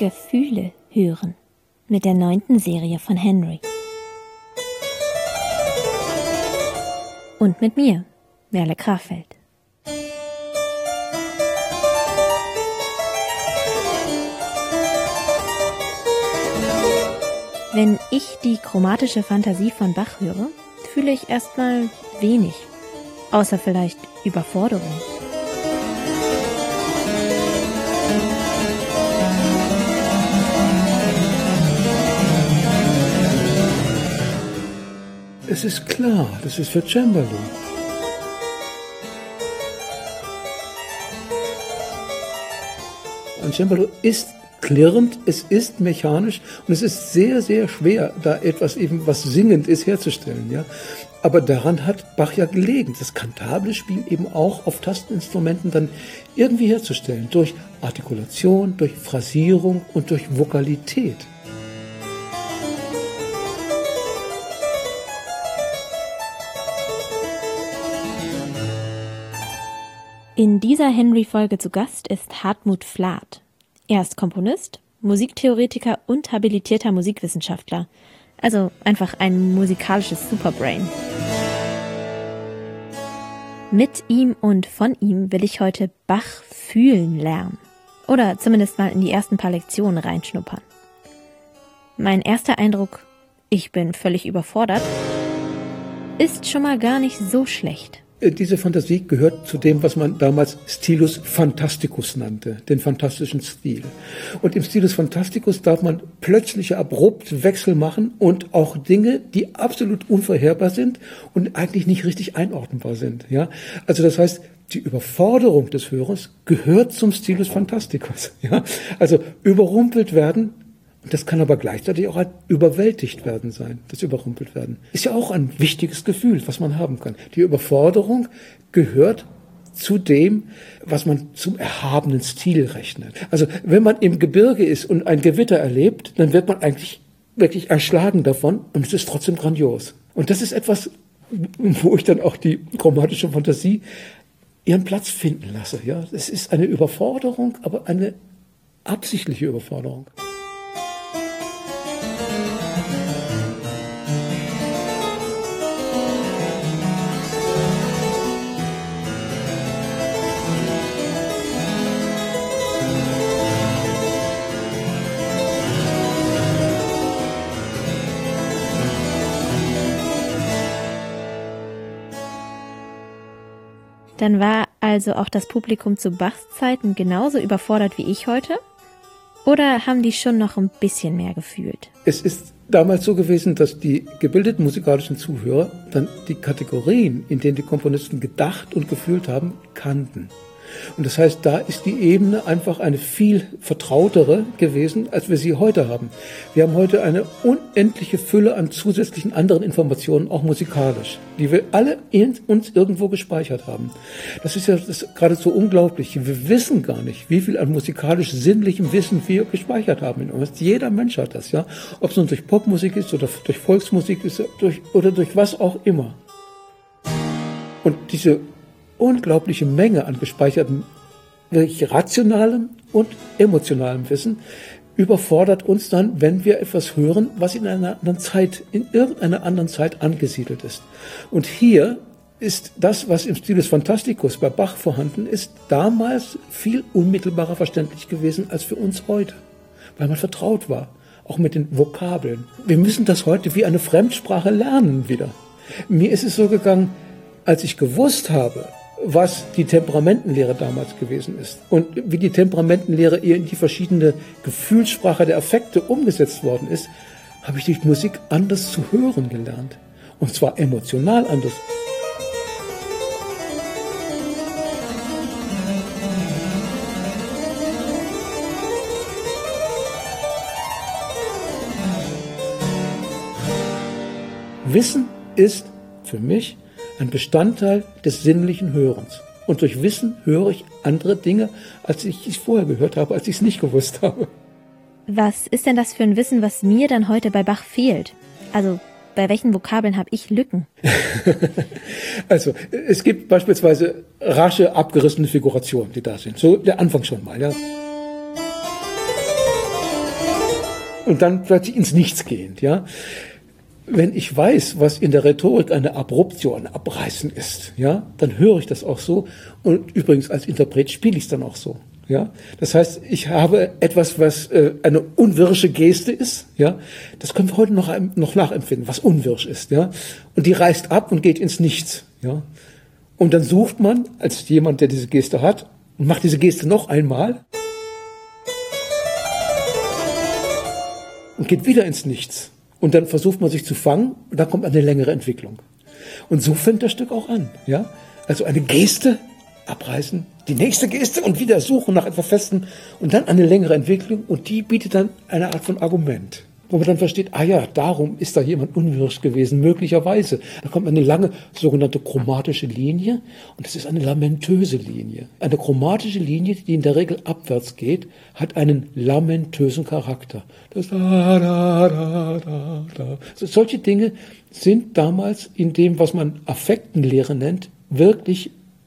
Gefühle hören mit der 9. Serie von Henry. Und mit mir, Merle Krafeld. Wenn ich die chromatische Fantasie von Bach höre, fühle ich erstmal wenig, außer vielleicht Überforderung. Es ist klar, das ist für Cembalo. Ein Cembalo ist klirrend, es ist mechanisch und es ist sehr, sehr schwer, da etwas eben, was singend ist, herzustellen. Ja? Aber daran hat Bach ja gelegen, das kantable Spiel eben auch auf Tasteninstrumenten dann irgendwie herzustellen, durch Artikulation, durch Phrasierung und durch Vokalität. In dieser Henry-Folge zu Gast ist Hartmut Flath. Er ist Komponist, Musiktheoretiker und habilitierter Musikwissenschaftler. Also einfach ein musikalisches Superbrain. Mit ihm und von ihm will ich heute Bach fühlen lernen. Oder zumindest mal in die ersten paar Lektionen reinschnuppern. Mein erster Eindruck, ich bin völlig überfordert, ist schon mal gar nicht so schlecht. Diese Fantasie gehört zu dem, was man damals Stilus Fantasticus nannte, den fantastischen Stil. Und im Stilus Fantasticus darf man plötzliche, abrupt Wechsel machen und auch Dinge, die absolut unvorherbar sind und eigentlich nicht richtig einordnbar sind. Ja? Also das heißt, die Überforderung des Hörers gehört zum Stilus Fantasticus. Ja? Also überrumpelt werden. Und das kann aber gleichzeitig auch ein überwältigt werden sein, das überrumpelt werden. Ist ja auch ein wichtiges Gefühl, was man haben kann. Die Überforderung gehört zu dem, was man zum erhabenen Stil rechnet. Also wenn man im Gebirge ist und ein Gewitter erlebt, dann wird man eigentlich wirklich erschlagen davon und es ist trotzdem grandios. Und das ist etwas, wo ich dann auch die chromatische Fantasie ihren Platz finden lasse. Ja, es ist eine Überforderung, aber eine absichtliche Überforderung. Dann war also auch das Publikum zu Bachs Zeiten genauso überfordert wie ich heute? Oder haben die schon noch ein bisschen mehr gefühlt? Es ist damals so gewesen, dass die gebildeten musikalischen Zuhörer dann die Kategorien, in denen die Komponisten gedacht und gefühlt haben, kannten. Und das heißt, da ist die Ebene einfach eine viel vertrautere gewesen, als wir sie heute haben. Wir haben heute eine unendliche Fülle an zusätzlichen anderen Informationen, auch musikalisch, die wir alle in uns irgendwo gespeichert haben. Das ist ja geradezu unglaublich. Wir wissen gar nicht, wie viel an musikalisch-sinnlichem Wissen wir gespeichert haben in uns. Jeder Mensch hat das, ja. Ob es nun durch Popmusik ist oder durch Volksmusik ist oder durch was auch immer. Und diese unglaubliche Menge an gespeichertem, wirklich rationalem und emotionalem Wissen überfordert uns dann, wenn wir etwas hören, was in irgendeiner anderen Zeit angesiedelt ist. Und hier ist das, was im Stilus Fantasticus bei Bach vorhanden ist, damals viel unmittelbarer verständlich gewesen als für uns heute, weil man vertraut war, auch mit den Vokabeln. Wir müssen das heute wie eine Fremdsprache lernen wieder. Mir ist es so gegangen, als ich gewusst habe, was die Temperamentenlehre damals gewesen ist und wie die Temperamentenlehre in die verschiedene Gefühlssprache der Affekte umgesetzt worden ist, habe ich die Musik anders zu hören gelernt. Und zwar emotional anders. Wissen ist für mich ein Bestandteil des sinnlichen Hörens. Und durch Wissen höre ich andere Dinge, als ich es vorher gehört habe, als ich es nicht gewusst habe. Was ist denn das für ein Wissen, was mir dann heute bei Bach fehlt? Also bei welchen Vokabeln habe ich Lücken? Also es gibt beispielsweise rasche, abgerissene Figurationen, die da sind. So der Anfang schon mal, ja. und dann plötzlich ins Nichts gehend, ja. Wenn ich weiß, was in der Rhetorik eine Abruptio, ein Abreißen ist, ja, dann höre ich das auch so. Und übrigens als Interpret spiele ich es dann auch so, ja. Das heißt, ich habe etwas, was eine unwirsche Geste ist, ja. Das können wir heute noch nachempfinden, was unwirsch ist, ja. Und die reißt ab und geht ins Nichts, ja. Und dann sucht man als jemand, der diese Geste hat, und macht diese Geste noch einmal und geht wieder ins Nichts. Und dann versucht man sich zu fangen und dann kommt eine längere Entwicklung. Und so fängt das Stück auch an. Ja? Also eine Geste abreißen, die nächste Geste und wieder suchen nach etwas Festem und dann eine längere Entwicklung und die bietet dann eine Art von Argument. Wo man dann versteht, ah ja, darum ist da jemand unwirsch gewesen, möglicherweise. Da kommt eine lange sogenannte chromatische Linie und das ist eine lamentöse Linie. Eine chromatische Linie, die in der Regel abwärts geht, hat einen lamentösen Charakter. Das also solche Dinge sind damals in dem, was man Affektenlehre nennt, wirklich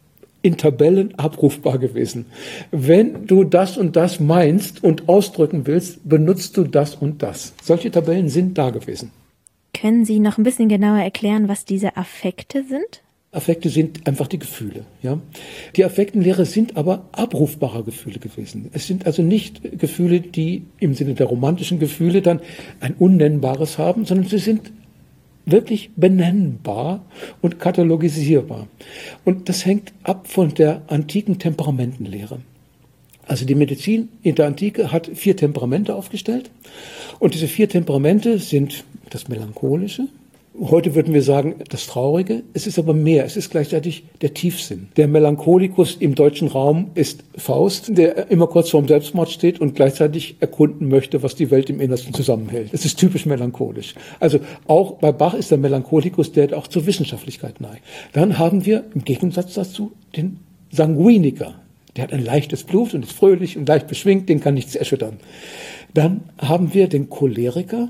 in Tabellen abrufbar gewesen. Wenn du das und das meinst und ausdrücken willst, benutzt du das und das. Solche Tabellen sind da gewesen. Können Sie noch ein bisschen genauer erklären, was diese Affekte sind? Affekte sind einfach die Gefühle. Ja? Die Affektenlehre sind aber abrufbare Gefühle gewesen. Es sind also nicht Gefühle, die im Sinne der romantischen Gefühle dann ein Unnennbares haben, sondern sie sind wirklich benennbar und katalogisierbar. Und das hängt ab von der antiken Temperamentenlehre. Also die Medizin in der Antike hat 4 Temperamente aufgestellt. Und diese 4 Temperamente sind das Melancholische. Heute würden wir sagen, das Traurige. Es ist aber mehr. Es ist gleichzeitig der Tiefsinn. Der Melancholikus im deutschen Raum ist Faust, der immer kurz vorm Selbstmord steht und gleichzeitig erkunden möchte, was die Welt im Innersten zusammenhält. Es ist typisch melancholisch. Also auch bei Bach ist der Melancholikus, der auch zur Wissenschaftlichkeit neigt. Dann haben wir im Gegensatz dazu den Sanguiniker. Der hat ein leichtes Blut und ist fröhlich und leicht beschwingt, den kann nichts erschüttern. Dann haben wir den Choleriker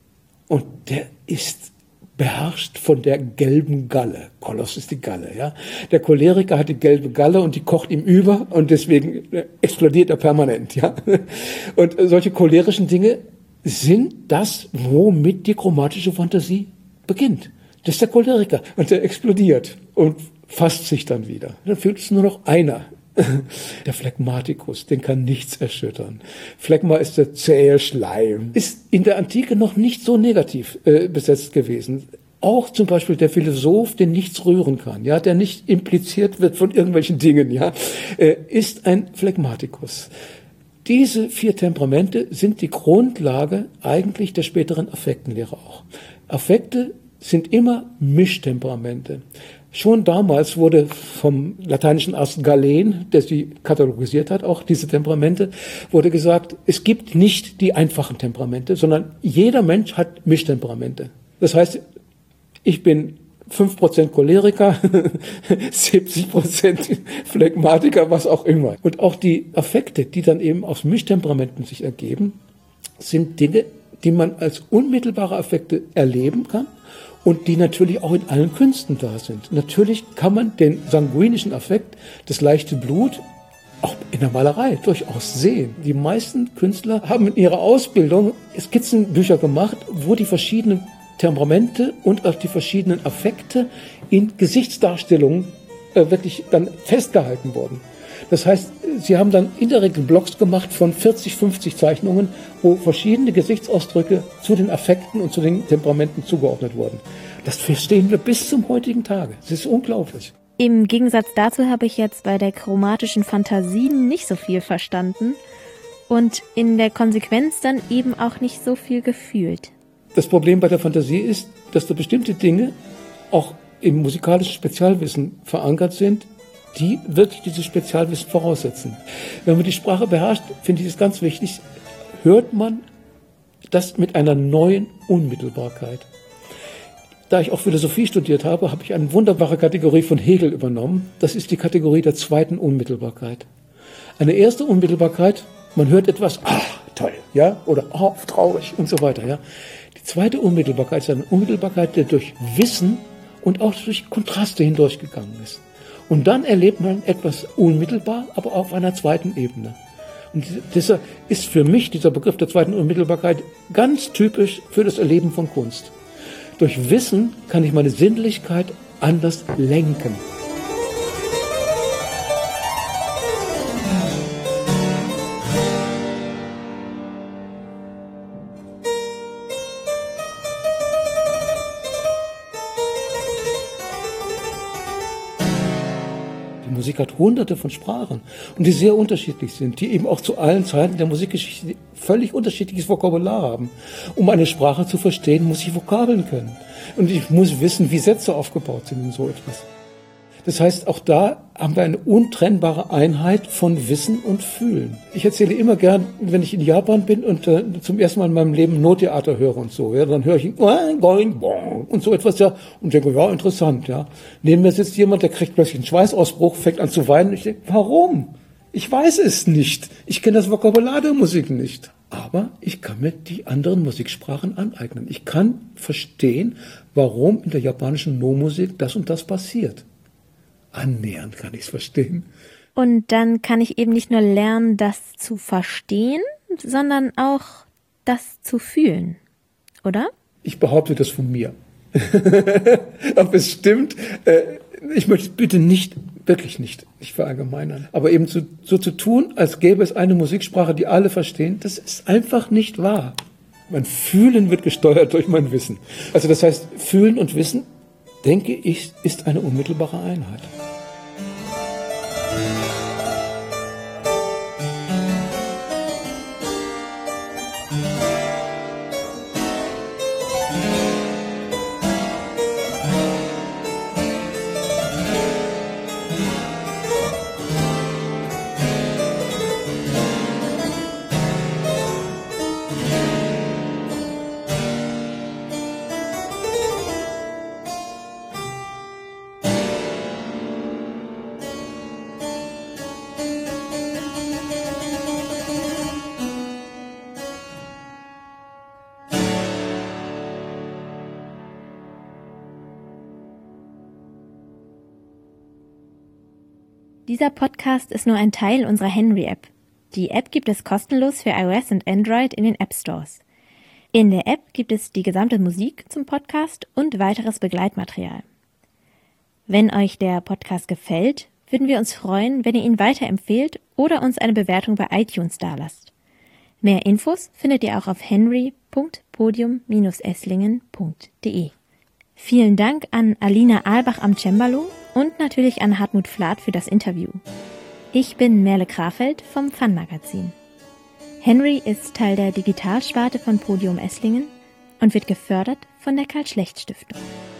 und der ist beherrscht von der gelben Galle. Kolos ist die Galle, ja. Der Choleriker hat die gelbe Galle und die kocht ihm über und deswegen explodiert er permanent, ja. Und solche cholerischen Dinge sind das, womit die chromatische Fantasie beginnt. Das ist der Choleriker und der explodiert und fasst sich dann wieder. Dann fehlt es nur noch einer. Der Phlegmatikus, den kann nichts erschüttern. Phlegma ist der zähe Schleim. Ist in der Antike noch nicht so negativ besetzt gewesen. Auch zum Beispiel der Philosoph, den nichts rühren kann, ja, der nicht impliziert wird von irgendwelchen Dingen, ja, ist ein Phlegmatikus. Diese 4 Temperamente sind die Grundlage eigentlich der späteren Affektenlehre auch. Affekte sind immer Mischtemperamente. Schon damals wurde vom lateinischen Arzt Galen, der sie katalogisiert hat, auch diese Temperamente, wurde gesagt, es gibt nicht die einfachen Temperamente, sondern jeder Mensch hat Mischtemperamente. Das heißt, ich bin 5% Choleriker, 70% Phlegmatiker, was auch immer. Und auch die Affekte, die dann eben aus Mischtemperamenten sich ergeben, sind Dinge, die man als unmittelbare Affekte erleben kann. Und die natürlich auch in allen Künsten da sind. Natürlich kann man den sanguinischen Affekt, das leichte Blut, auch in der Malerei durchaus sehen. Die meisten Künstler haben in ihrer Ausbildung Skizzenbücher gemacht, wo die verschiedenen Temperamente und auch die verschiedenen Affekte in Gesichtsdarstellungen wirklich dann festgehalten wurden. Das heißt, sie haben dann in der Regel Blocks gemacht von 40, 50 Zeichnungen, wo verschiedene Gesichtsausdrücke zu den Affekten und zu den Temperamenten zugeordnet wurden. Das verstehen wir bis zum heutigen Tage. Das ist unglaublich. Im Gegensatz dazu habe ich jetzt bei der chromatischen Fantasie nicht so viel verstanden und in der Konsequenz dann eben auch nicht so viel gefühlt. Das Problem bei der Fantasie ist, dass da bestimmte Dinge auch im musikalischen Spezialwissen verankert sind, die wirklich dieses Spezialwissen voraussetzen. Wenn man die Sprache beherrscht, finde ich es ganz wichtig, hört man das mit einer neuen Unmittelbarkeit. Da ich auch Philosophie studiert habe, habe ich eine wunderbare Kategorie von Hegel übernommen. Das ist die Kategorie der zweiten Unmittelbarkeit. Eine erste Unmittelbarkeit, man hört etwas, toll, ja, oder traurig und so weiter, ja. Die zweite Unmittelbarkeit ist eine Unmittelbarkeit, die durch Wissen und auch durch Kontraste hindurchgegangen ist. Und dann erlebt man etwas unmittelbar, aber auf einer zweiten Ebene. Und dieser ist für mich, dieser Begriff der zweiten Unmittelbarkeit, ganz typisch für das Erleben von Kunst. Durch Wissen kann ich meine Sinnlichkeit anders lenken. Die Musik hat hunderte von Sprachen und die sehr unterschiedlich sind, die eben auch zu allen Zeiten der Musikgeschichte völlig unterschiedliches Vokabular haben. Um eine Sprache zu verstehen, muss ich Vokabeln können. Und ich muss wissen, wie Sätze aufgebaut sind und so etwas. Das heißt, auch da haben wir eine untrennbare Einheit von Wissen und Fühlen. Ich erzähle immer gern, wenn ich in Japan bin und zum ersten Mal in meinem Leben Nottheater höre und so, ja, dann höre ich und so etwas, ja, und denke, ja, interessant, ja. Neben mir sitzt jemand, der kriegt plötzlich einen Schweißausbruch, fängt an zu weinen und ich denke, warum? Ich weiß es nicht. Ich kenne das Vokabular der Musik nicht. Aber ich kann mir die anderen Musiksprachen aneignen. Ich kann verstehen, warum in der japanischen No-Musik das und das passiert. Annähernd kann ich es verstehen. Und dann kann ich eben nicht nur lernen, das zu verstehen, sondern auch das zu fühlen, oder? Ich behaupte das von mir. Ob es stimmt, ich möchte bitte nicht, wirklich nicht verallgemeinern. Aber eben so zu tun, als gäbe es eine Musiksprache, die alle verstehen, das ist einfach nicht wahr. Mein Fühlen wird gesteuert durch mein Wissen. Also das heißt, Fühlen und Wissen, denke ich, ist eine unmittelbare Einheit. Dieser Podcast ist nur ein Teil unserer Henry-App. Die App gibt es kostenlos für iOS und Android in den App Stores. In der App gibt es die gesamte Musik zum Podcast und weiteres Begleitmaterial. Wenn euch der Podcast gefällt, würden wir uns freuen, wenn ihr ihn weiterempfehlt oder uns eine Bewertung bei iTunes dalasst. Mehr Infos findet ihr auch auf henry.podium-esslingen.de. Vielen Dank an Alina Ahlbach am Cembalo und natürlich an Hartmut Flath für das Interview. Ich bin Merle Krafeld vom Fun-Magazin. Henry ist Teil der Digitalsparte von Podium Esslingen und wird gefördert von der Karl-Schlecht-Stiftung.